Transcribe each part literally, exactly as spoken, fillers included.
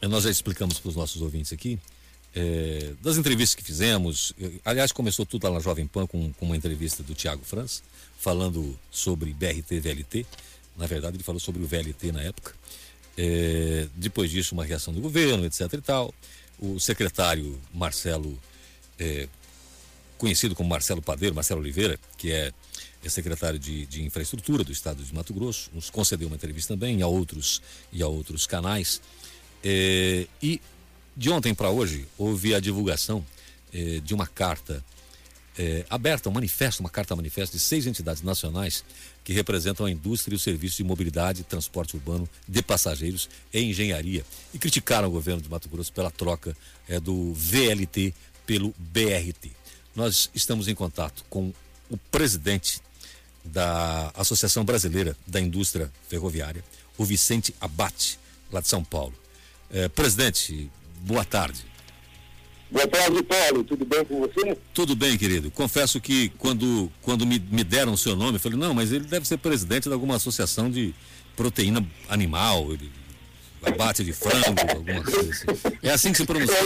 nós já explicamos para os nossos ouvintes aqui, é, das entrevistas que fizemos. Aliás, começou tudo lá na Jovem Pan com, com uma entrevista do Tiago França, falando sobre B R T e V L T. Na verdade, ele falou sobre o V L T na época. É, depois disso, uma reação do governo, etc e tal. O secretário Marcelo, é, conhecido como Marcelo Padeiro, Marcelo Oliveira, que é, é secretário de, de Infraestrutura do Estado de Mato Grosso, nos concedeu uma entrevista também, e a outros, e a outros canais. É, e de ontem para hoje, houve a divulgação é, de uma carta é, aberta, um manifesto, uma carta manifesto de seis entidades nacionais que representam a indústria e o serviço de mobilidade, transporte urbano de passageiros e engenharia, e criticaram o governo de Mato Grosso pela troca é, do V L T pelo B R T. Nós estamos em contato com o presidente da Associação Brasileira da Indústria Ferroviária, o Vicente Abate, lá de São Paulo. É, presidente, boa tarde. Boa tarde, Paulo. Tudo bem com você? Tudo bem, querido. Confesso que quando, quando me, me deram o seu nome, eu falei, não, mas ele deve ser presidente de alguma associação de proteína animal, ele, abate de frango, alguma coisa assim. É assim que se pronuncia,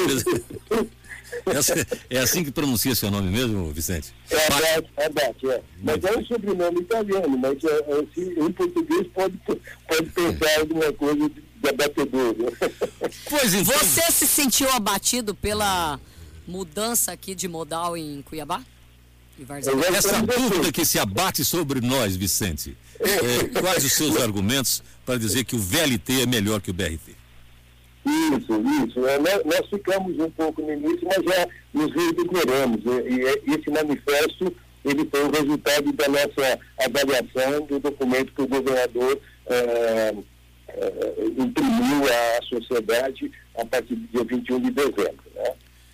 é, é assim que pronuncia seu nome mesmo, Vicente? É abate, abate, é. Mas é um sobrenome italiano, mas é, é, se, em português pode, pode pensar alguma coisa de, de abatedor. Pois então. Você se sentiu abatido pela mudança aqui de modal em Cuiabá? Essa dúvida que se abate sobre nós, Vicente, é, quais os seus argumentos para dizer que o V L T é melhor que o B R T? Isso, isso. É, nós, nós ficamos um pouco no início, mas já nos revigoramos. E, e esse manifesto, ele foi o resultado da nossa avaliação do documento que o governador é, é, imprimiu à sociedade a partir do dia vinte e um de dezembro. Né?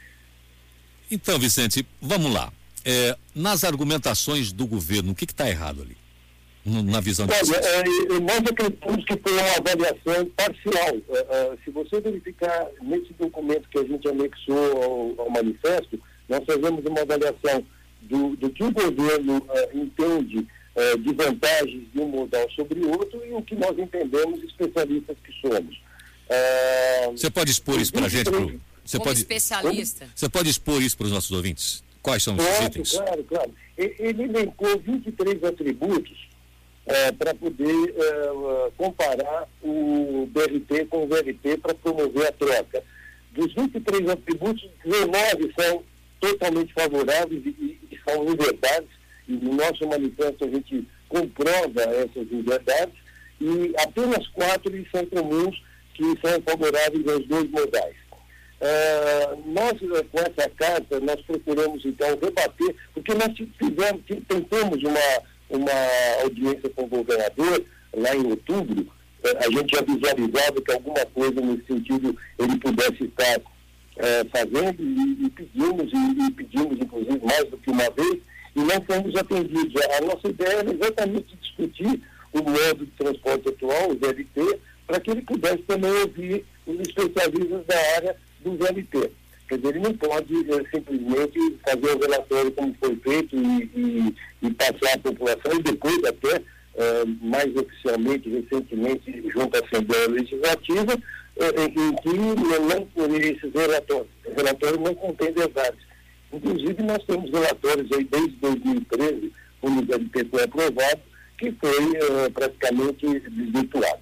Então, Vicente, vamos lá. É, nas argumentações do governo, o que está errado ali? Na visão de Olha, é, nós acreditamos que foi uma avaliação parcial. É, é, se você verificar nesse documento que a gente anexou ao, ao manifesto, nós fazemos uma avaliação do, do que o governo é, entende é, de vantagens de um modal sobre o outro e o que nós entendemos, especialistas que somos. É, você pode expor isso para a gente? Pro, você como pode, especialista. Você pode expor isso para os nossos ouvintes? Quais são os claro, itens? Claro, claro. Ele elencou vinte e três atributos É, para poder é, comparar o B R T com o V L T para promover a troca. Dos vinte e três atributos, dezenove são totalmente favoráveis e, e são inverdades, e no nosso manifesto a gente comprova essas inverdades, e apenas quatro são comuns, que são favoráveis aos dois modais. É, nós, com essa carta, nós procuramos então rebater, porque nós fizemos, tentamos uma uma audiência com o governador lá em outubro. A gente já visualizava que alguma coisa nesse sentido ele pudesse estar é, fazendo e, e pedimos, e, e pedimos inclusive mais do que uma vez, e não fomos atendidos. A nossa ideia era exatamente discutir o modo de transporte atual, o V L T, para que ele pudesse também ouvir os especialistas da área do V L T. Quer dizer, ele não pode é, simplesmente fazer o relatório como foi feito e, e, e passar à população, e depois até, é, mais oficialmente, recentemente, junto à Assembleia Legislativa, é, em que não, esses relatórios, relatórios não contêm verdades. Inclusive, nós temos relatórios aí desde dois mil e treze, quando o V L T foi aprovado, que foi é, praticamente desvirtuado.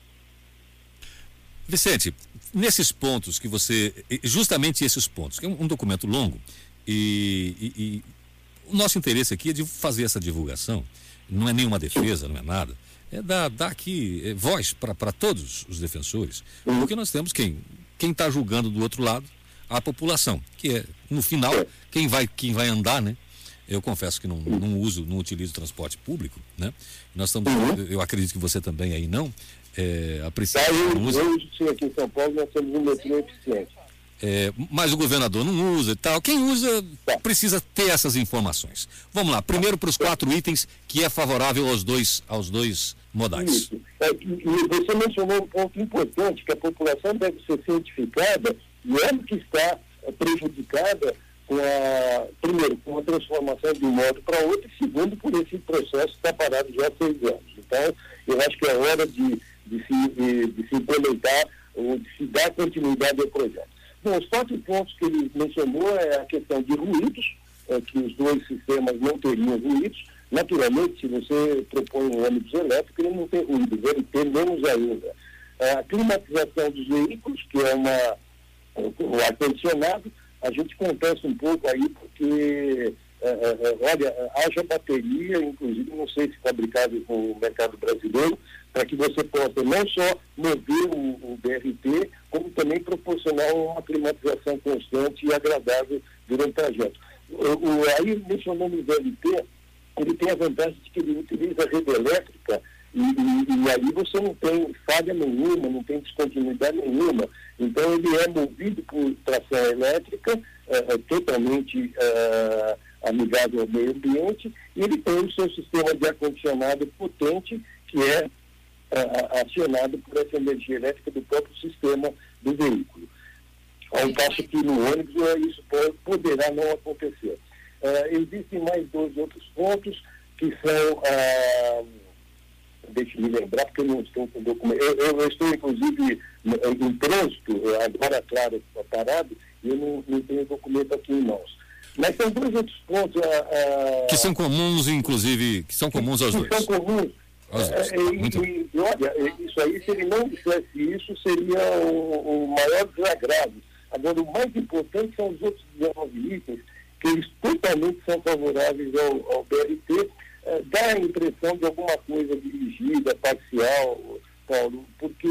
Vicente, nesses pontos que você, justamente esses pontos, que é um, um documento longo, e, e, e o nosso interesse aqui é de fazer essa divulgação, não é nenhuma defesa, não é nada, é dar, dar aqui é, voz para todos os defensores, porque nós temos quem quem está julgando do outro lado, a população, que é, no final, quem vai, quem vai andar, né? Eu confesso que não, não uso, não utilizo transporte público, né? Nós estamos, eu acredito que você também aí não, é, a princípio eu, não usa. Hoje, sim, aqui em São Paulo, nós temos um metrô eficiente. É, mas o governador não usa e tal. Quem usa precisa ter essas informações. Vamos lá, primeiro para os quatro itens que é favorável aos dois, aos dois modais. Isso. É, e você mencionou um ponto importante, que a população deve ser cientificada, e ela que está prejudicada com a, primeiro, com a transformação de um modo para outro, e segundo, por esse processo que está parado já há seis anos. Então, eu acho que é hora de, de, se, de, de se implementar o onde se dá continuidade ao projeto. Bom, os quatro pontos que ele mencionou é a questão de ruídos, é, que os dois sistemas não teriam ruídos. Naturalmente, se você propõe um ônibus elétrico, ele não tem ruído, ele tem menos ainda. A climatização dos veículos, que é uma, o ar-condicionado, a gente contesta um pouco aí, porque, é, é, olha, haja bateria, inclusive, não sei se fabricado no mercado brasileiro, para que você possa não só mover o, o B R T, como também proporcionar uma climatização constante e agradável durante o trajeto. O, o, aí, mencionando o B R T, ele tem a vantagem de que ele utiliza a rede elétrica e, e, e aí você não tem falha nenhuma, não tem descontinuidade nenhuma. Então, ele é movido por tração elétrica, é, é totalmente é, amigável ao meio ambiente, e ele tem o seu sistema de ar-condicionado potente, que é, é acionado por essa energia elétrica do próprio sistema do veículo. Ao passo que no ônibus isso pode, poderá não acontecer. Uh, existem mais dois outros pontos que são, uh, deixe-me lembrar, porque eu não estou com documento, eu, eu estou inclusive em trânsito, agora claro, parado, e eu não, não tenho documento aqui em mãos. Mas são dois outros pontos. Uh, uh, que são comuns, inclusive, que são comuns aos que dois. São comuns. Aos dois. Uh, e, e olha, isso aí, se ele não dissesse isso, seria o, o maior desagrado. Agora, o mais importante são os outros dezenove itens, que eles totalmente são favoráveis ao, ao B R T, eh, dá a impressão de alguma coisa dirigida, parcial, Paulo, porque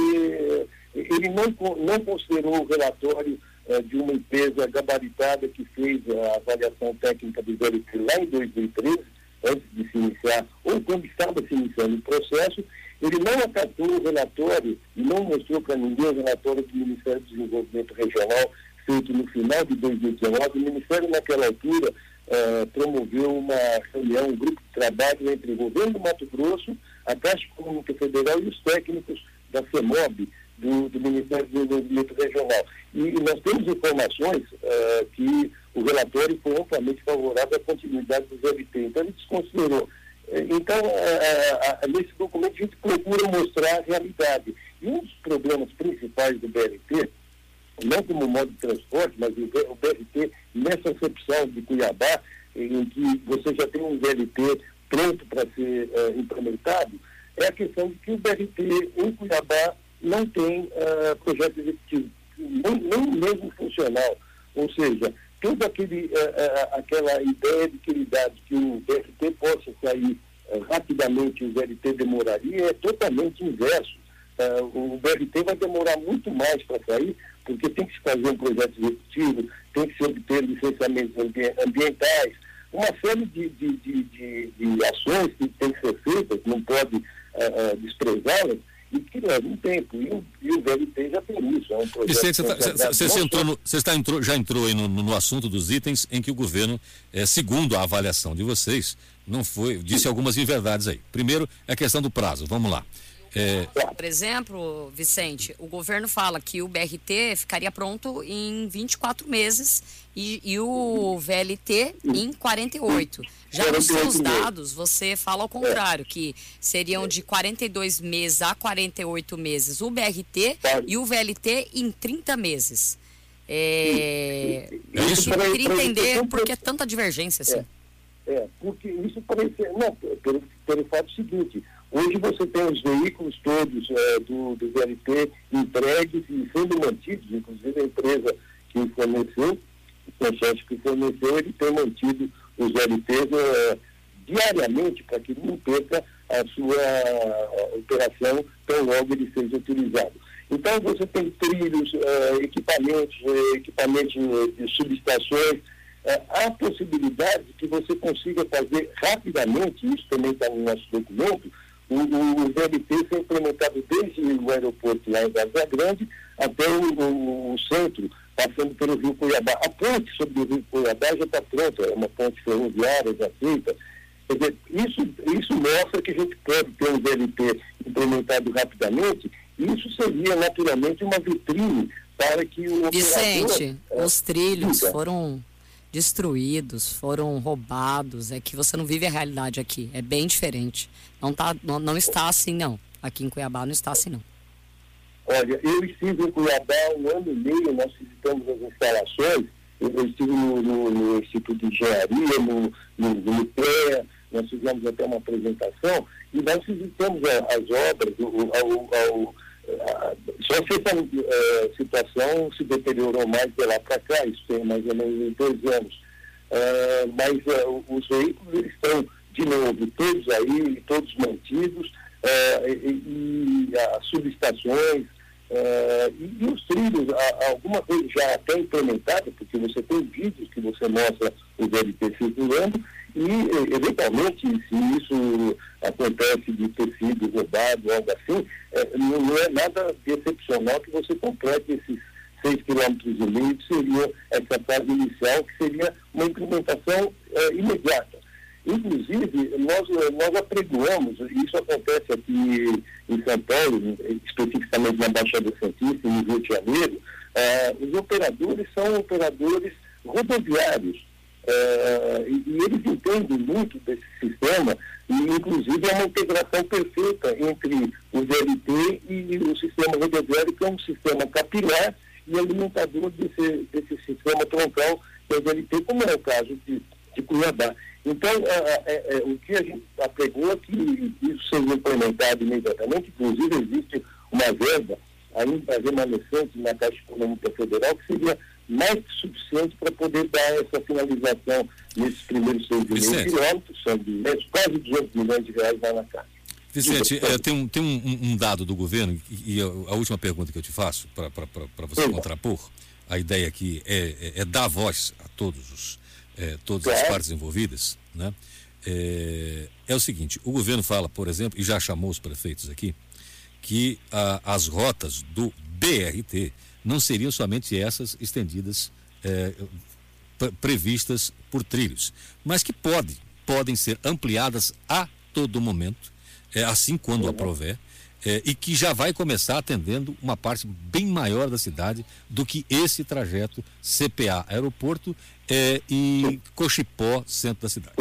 ele não, não considerou o relatório eh, de uma empresa gabaritada que fez a avaliação técnica do B R T lá em dois mil e treze, antes de se iniciar, ou quando estava se iniciando o processo. Ele não acatou o relatório e não mostrou para ninguém o relatório do Ministério do Desenvolvimento Regional, feito no final de dois mil e dezenove. O Ministério, naquela altura, eh, promoveu uma reunião, um grupo de trabalho entre o governo do Mato Grosso, a Caixa Econômica Federal e os técnicos da FEMOB, do, do Ministério do Desenvolvimento Regional. E, e nós temos informações eh, que o relatório foi amplamente favorável à continuidade do B R T. Então, ele desconsiderou. Então, eh, eh, nesse documento, a gente procura mostrar a realidade. E um dos problemas principais do B R T, não como modo de transporte, mas o B R T, nessa acepção de Cuiabá, em que você já tem um B R T pronto para ser uh, implementado, é a questão de que o B R T em Cuiabá não tem uh, projeto executivo, nem, nem mesmo funcional. Ou seja, toda aquele, uh, uh, aquela ideia de que ele dá de que o B R T possa sair uh, rapidamente, o B R T demoraria, é totalmente inverso. Uh, o B R T vai demorar muito mais para sair, porque tem que se fazer um projeto executivo, tem que se obter licenciamentos ambientais, uma série de, de, de, de, de ações que tem que ser feitas, não pode uh, uh, desprezá-las, e que leva um tempo. E o, e o B R T já tem isso. É um projeto. Vicente, você tá, entrou no, está entrou, já entrou aí no, no assunto dos itens em que o governo, é, segundo a avaliação de vocês, não foi, disse algumas inverdades aí. Primeiro, é a questão do prazo. Vamos lá. É... Por exemplo, Vicente, o governo fala que o B R T ficaria pronto em vinte e quatro meses e, e o V L T em quarenta e oito. Já nos seus dados, você fala ao contrário, que seriam de quarenta e dois meses a quarenta e oito meses o B R T e o V L T em trinta meses. É... Isso Eu queria entender por que tanta divergência assim. É, é porque isso parece... Não, pelo, pelo fato seguinte... Hoje você tem os veículos todos é, do, do V L T entregues e sendo mantidos, inclusive a empresa que forneceu, o consórcio que forneceu, ele tem mantido os V L Ts é, diariamente para que não perca a sua a, operação tão logo ele seja utilizado. Então você tem trilhos, é, equipamentos, é, equipamentos de subestações. É, há possibilidade de que você consiga fazer rapidamente, isso também está no nosso documento, o, o V L T ser implementado desde o aeroporto lá em Varza Grande até o, o, o centro, passando pelo Rio Cuiabá. A ponte sobre o Rio Cuiabá já está pronta, é uma ponte ferroviária já feita. Quer dizer, isso, isso mostra que a gente pode ter um V L T implementado rapidamente, e isso seria naturalmente uma vitrine para que o Vicente, operador, os trilhos é, foram destruídos, foram roubados, é que você não vive a realidade aqui, é bem diferente. Não, tá, não, não está assim, não. Aqui em Cuiabá não está assim, não. Olha, eu estive em Cuiabá há um ano e meio, nós visitamos as instalações, eu estive no, no, no Instituto de Engenharia, no, no, no IPEA, nós fizemos até uma apresentação, e nós visitamos a, as obras, o, o, o, a, só que essa a, situação se deteriorou mais de lá para cá, isso tem mais ou menos dois anos. Uh, mas uh, os veículos estão, de novo, todos aí, todos mantidos, uh, e, e as subestações, uh, e, e os trilhos, a, alguma coisa já até implementada, porque você tem vídeos que você mostra o V L T circulando, e, eventualmente, se isso acontece de ter sido roubado ou algo assim, é, não, não é nada de excepcional que você complete esses seis vírgula cinco quilômetros, que seria essa fase inicial, que seria uma implementação é, imediata. Inclusive, nós, nós apregoamos, isso acontece aqui em São Paulo, especificamente na Baixada Santista e no Rio de Janeiro, é, os operadores são operadores rodoviários. Uh, e, e eles entendem muito desse sistema, e inclusive é uma integração perfeita entre o V L T e o sistema rodoviário, que é um sistema capilar e alimentador desse, desse sistema troncal, que é o V L T, como é o caso de, de Cuiabá. Então, uh, uh, uh, uh, o que a gente apregou é que isso seja implementado imediatamente, inclusive existe uma verba ainda remanescente na Caixa Econômica Federal, que seria mais que suficiente para poder dar essa finalização nesses primeiros seis vírgula cinco quilômetros, são de quase duzentos milhões de reais lá na Caixa. Vicente, é, tem, um, tem um, um dado do governo, e, e a, a última pergunta que eu te faço, para você Sim. contrapor, a ideia aqui é, é, é dar voz a todos os, é, todas as partes envolvidas, né? É, é o seguinte, o governo fala, por exemplo, e já chamou os prefeitos aqui, que a, as rotas do B R T não seriam somente essas estendidas, é, previstas por trilhos, mas que pode, podem ser ampliadas a todo momento, é, assim quando aprover, é, e que já vai começar atendendo uma parte bem maior da cidade do que esse trajeto C P A aeroporto é, e Cochipó, centro da cidade.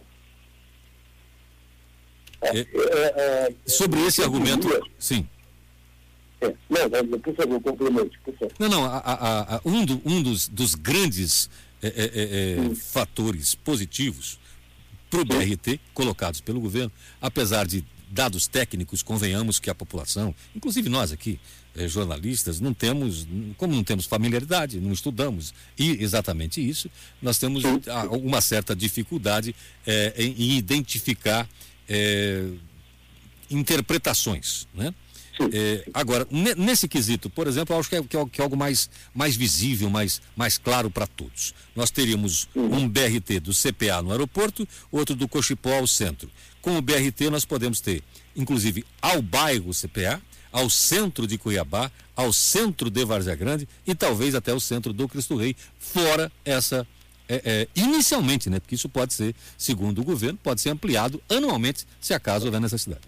É, é, sobre esse argumento, sim. É, não, por favor, complemente, por favor. Não, não, a, a, a, um, do, um dos, dos grandes é, é, é, fatores positivos para o B R T, colocados pelo governo, apesar de dados técnicos, convenhamos que a população, inclusive nós aqui, eh, jornalistas, não temos, como não temos familiaridade, não estudamos, e exatamente isso, nós temos a, uma certa dificuldade eh, em, em identificar eh, interpretações, né? É, agora, nesse quesito, por exemplo, eu acho que é, que é, que é algo mais, mais visível, mais, mais claro para todos. Nós teríamos um B R T do C P A no aeroporto, outro do Cochipó ao centro. Com o B R T nós podemos ter, inclusive, ao bairro C P A, ao centro de Cuiabá, ao centro de Várzea Grande e talvez até o centro do Cristo Rei, fora essa, é, é, inicialmente, né? Porque isso pode ser, segundo o governo, pode ser ampliado anualmente, se acaso houver necessidade.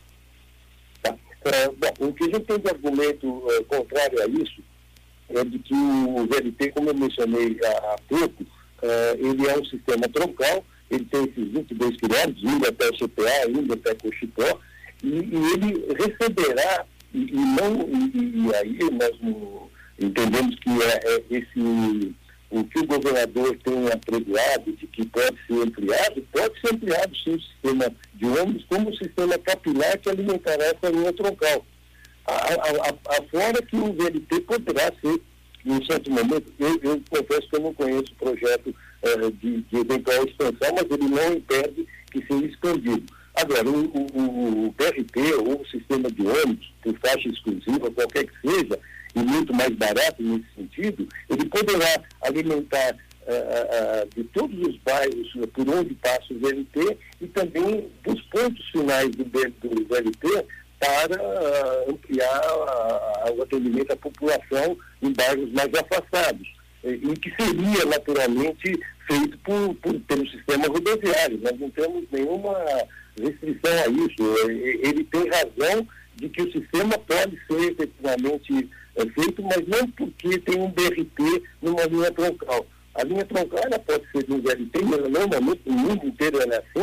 É, bom, o que a gente tem de argumento é, contrário a isso é de que o V L T, como eu mencionei há, há pouco, é, ele é um sistema troncal, ele tem esses vinte e dois quilômetros, indo até o C P A, indo até Cochipó, e, e ele receberá, e, e, não, e, e aí nós não entendemos que é, é esse, o que o governador tem apregoado de que pode ser ampliado, pode ser ampliado sim o sistema de ônibus como um sistema capilar que alimentará essa linha troncal. A, a, a, afora que o V L T poderá ser, em um certo momento, eu, eu confesso que eu não conheço o projeto eh, de, de eventual expansão, mas ele não impede que seja expandido. Agora, o, o, o B R T ou o sistema de ônibus, por faixa exclusiva, qualquer que seja, e muito mais barato nesse sentido, ele poderá alimentar uh, uh, de todos os bairros por onde passa o V L T e também dos pontos finais do, do V L T para uh, ampliar uh, o atendimento à população em bairros mais afastados, e, e que seria naturalmente feito por, por, pelo sistema rodoviário. Nós não temos nenhuma restrição a isso. Ele tem razão de que o sistema pode ser efetivamente é feito, mas não porque tem um B R T numa linha troncal. A linha troncal ela pode ser de um V L T, mas normalmente no mundo inteiro ela é assim,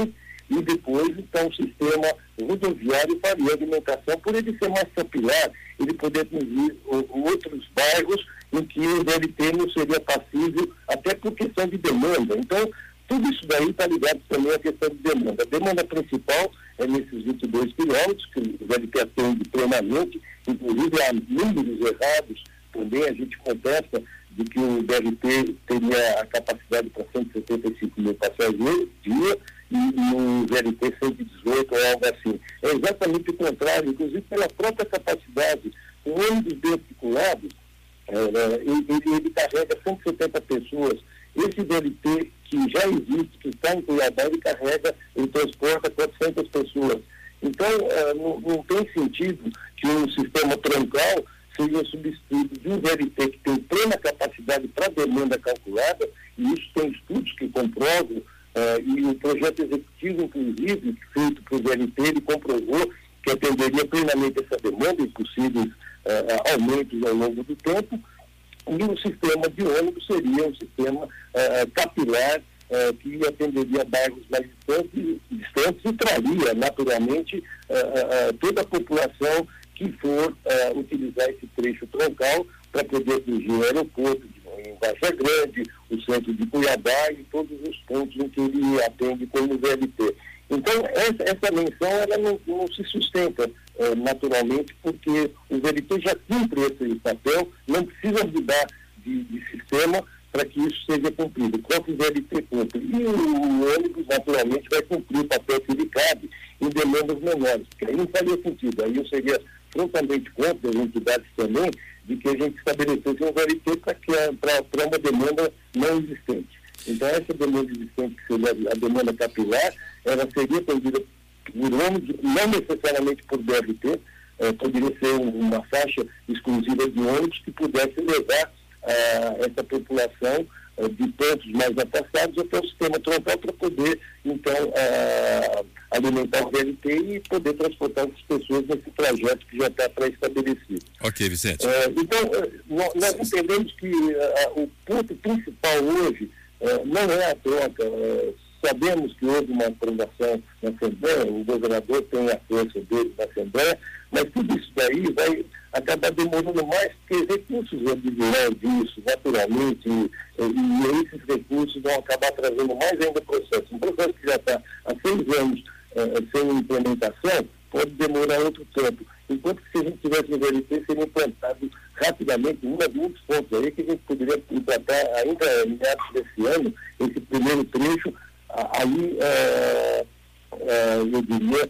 e depois, então, o sistema rodoviário faria alimentação, por ele ser mais capilar, ele poder atingir o, outros bairros em que o V L T não seria passível, até por questão de demanda. Então, tudo isso daí está ligado também à questão de demanda. A demanda principal é nesses vinte e dois quilômetros, que o V L T atende plenamente, inclusive há números errados também, a gente contesta de que o B R T teria a capacidade para cento e setenta e cinco mil passageiros dia e, e o V L T cento e dezoito ou algo assim. É exatamente o contrário, inclusive pela própria capacidade. O ônibus bem articulado, é, ele, ele, ele carrega cento e setenta pessoas. Esse V L T que já existe, que está em Cuiabá, ele carrega, ele transporta quatrocentas pessoas. Então, é, não, não tem sentido que um sistema troncal seja substituído de um V L T que tem plena capacidade para demanda calculada, e isso tem estudos que comprovam, uh, e o projeto executivo, inclusive, feito para o V L T, ele comprovou que atenderia plenamente essa demanda e possíveis uh, aumentos ao longo do tempo, e o sistema de ônibus seria um sistema uh, capilar, uh, que atenderia bairros mais distantes, distantes e traria, naturalmente, uh, uh, toda a população que for uh, utilizar esse trecho troncal para poder atingir o aeroporto de, em Vargem Grande, o centro de Cuiabá e todos os pontos em que ele atende como V L T. Então, essa, essa menção ela não, não se sustenta uh, naturalmente, porque o V L T já cumpre esse papel, não precisa mudar de, de sistema para que isso seja cumprido. O próprio V L T cumpre. E o, o ônibus, naturalmente, vai cumprir o papel que lhe cabe em demandas menores, porque aí não faria sentido. Aí eu seria frontalmente contra as entidades também, de que a gente estabelecesse um V L T para uma demanda não existente. Então, essa demanda existente, que seria a demanda capilar, ela seria atendida por ônibus, não necessariamente por B R T, eh, poderia ser um, uma faixa exclusiva de ônibus que pudesse levar ah, essa população ah, de pontos mais afastados até o sistema troncal para poder, então, ah, alimentar o V L T e poder transportar as pessoas nesse trajeto que já está pré-estabelecido. Ok, Vicente. Eh, então, nós, nós entendemos que ah, o ponto principal hoje eh, não é a troca. Eh, sabemos que houve uma aprovação na Assembleia, o governador tem a força dele na Assembleia, mas tudo isso daí vai acabar demorando mais, porque recursos advinham disso, naturalmente, e, e esses recursos vão acabar trazendo mais ainda processo. Um processo que já está há seis anos eh, sem implementação, pode demorar outro tempo. Enquanto que se a gente tivesse um V L T, seria implantado rapidamente, um dos pontos aí que a gente poderia implantar ainda em meados desse ano, esse primeiro trecho, aí, é, é, eu diria,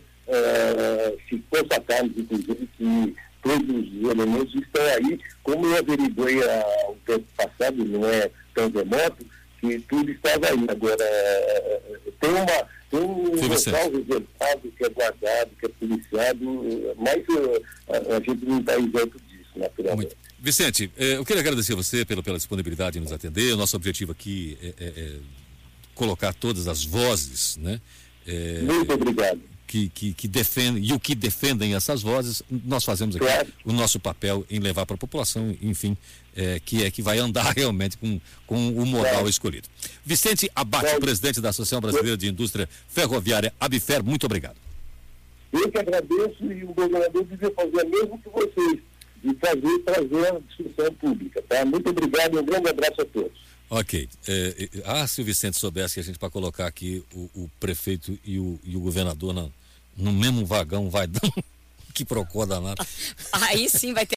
é, se constatarmos, inclusive, que todos os elementos estão aí, como eu averiguei há um tempo passado, não é tão remoto, que tudo estava aí. Agora, é, tem, uma, tem um local reservado, que é guardado, que é policiado, mas a, a gente não está isento disso, naturalmente. Muito. Vicente, eh, eu queria agradecer a você pela, pela disponibilidade de nos atender. O nosso objetivo aqui é, é, é colocar todas as vozes, né? É, Muito obrigado. Que, que, que defendem, e o que defendem essas vozes, nós fazemos aqui claro. O nosso papel em levar para a população, enfim, é, que é que vai andar realmente com, com o modal claro. Escolhido. Vicente Abate, claro. Presidente da Associação Brasileira de Indústria Ferroviária, ABIFER, muito obrigado. Eu que agradeço, e o governador devia fazer o mesmo que vocês, de fazer, trazer a discussão pública, tá? Muito obrigado e um grande abraço a todos. Ok. É, ah, se o Vicente soubesse que a gente, para colocar aqui o, o prefeito e o, e o governador na, no mesmo vagão, vai dar um que procura danado. Aí sim vai ter